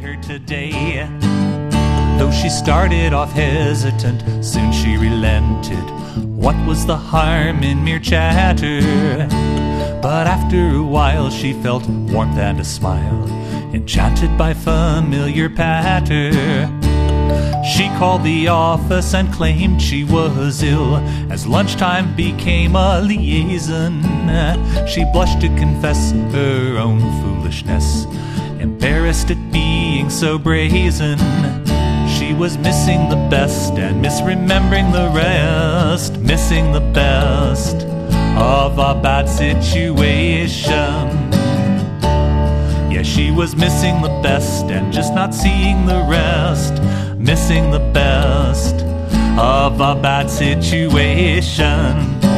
her today. Though she started off hesitant, soon she relented. What was the harm in mere chatter? But after a while she felt warmth and a smile, enchanted by familiar patter. She called the office and claimed she was ill. As lunchtime became a liaison, she blushed to confess her own foolishness, embarrassed at being so brazen. She was missing the best and misremembering the rest, missing the best of a bad situation. Yeah, she was missing the best and just not seeing the rest, missing the best of a bad situation.